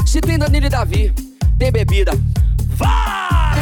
Se tem Danilo e Davi, tem bebida. Vai!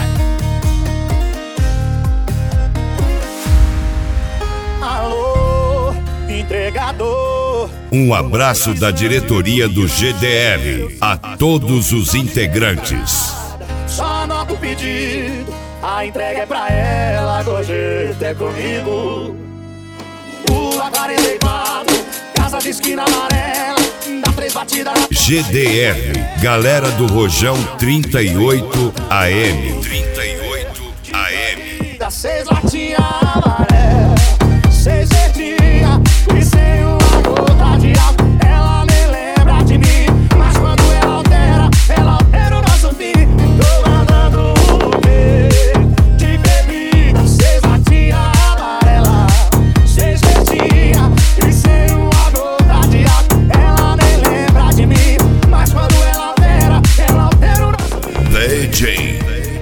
Alô, entregador. Um abraço da diretoria do GDR a todos os integrantes. Só anota o pedido, a entrega é pra ela, do jeito é comigo. Rua 44, casa de esquina amarela, dá 3 batidas na... GDR, galera do Rojão 38 AM. 38 AM. Dá 6 latinhas amarelas, 6 verdinhas e sem uma gota de álcool. Ela nem lembra de mim, mas quando ela altera o nosso fim. Tô mandando o quê? De bebida, 6 latinhas amarelas, 6 verdinhas e sem uma gota de álcool. Ela nem lembra de mim, mas quando ela altera o nosso fim. DJ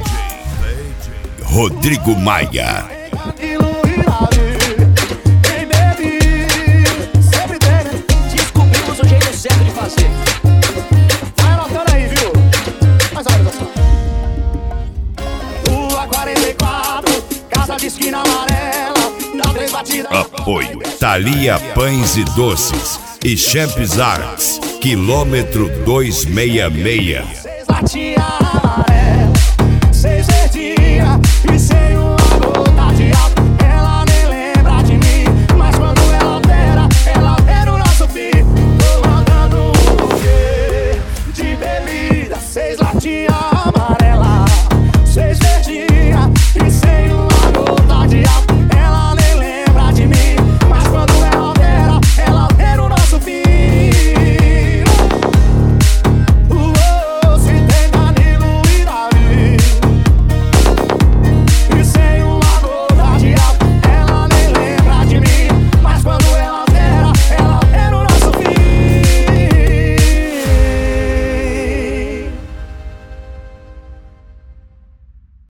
Rodrigo Maia. Descobrimos o jeito certo de fazer. Vai anotando aí, viu? Mas olha só. Rua 44, casa de esquina amarela, dá 3 batidas. Apoio Thalia Pães e Doces e Champs Arts, quilômetro 266. 6 latinhas amarelas, 6 verdinhas e sem